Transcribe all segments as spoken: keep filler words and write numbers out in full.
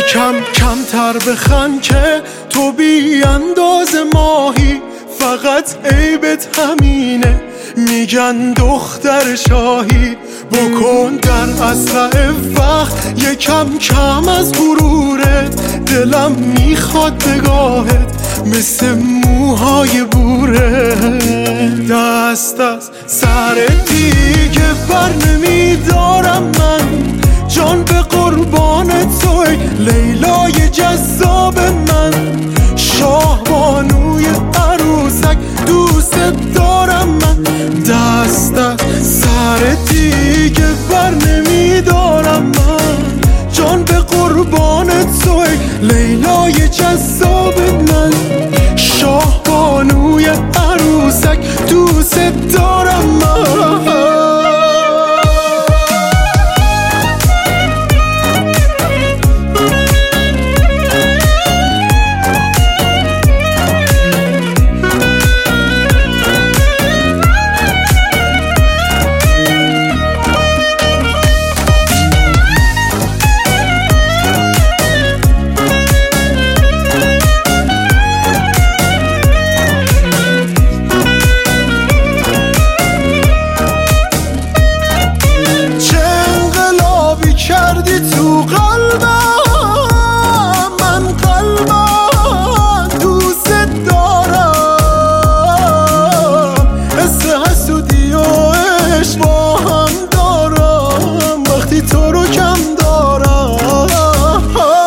یکم کمتر بخند که تو بی انداز ماهی، فقط عیبت همینه میگن دختر شاهی. بکن در اسرع وقت یکم کم از غرورت، دلم میخواد بگاهت مثل موهای بوره. دست از سر دیگه بر نمیدارم من، جان به قربان توی لیلای جذاب من. شاه بانوی عروسک دوست دارم من، دست از سر دیگه بر نمیدارم من. جان به قربان توی لیلای جذاب من. شاه بانوی عروسک دوست دارم من. کردی تو قلبم، من قلبم دوست دارم. حس حسودی و عشق با هم دارم وقتی تو رو کم دارم.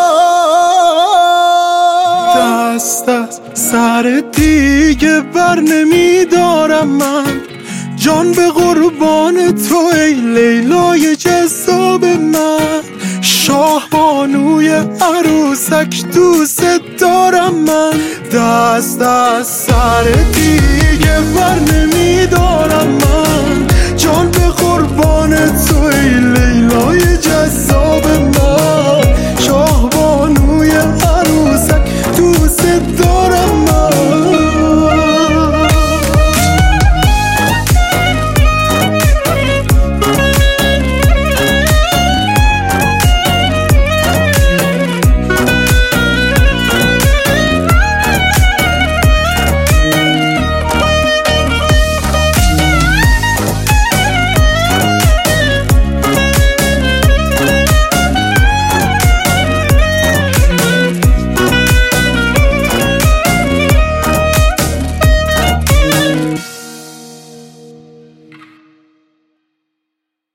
دست از سر دیگه بر نمیدارم من، جان به قربان تو ای لیلای جذاب من. شاه بانوی عروسک دوست دارم من، دست از سر دیگه بر نمی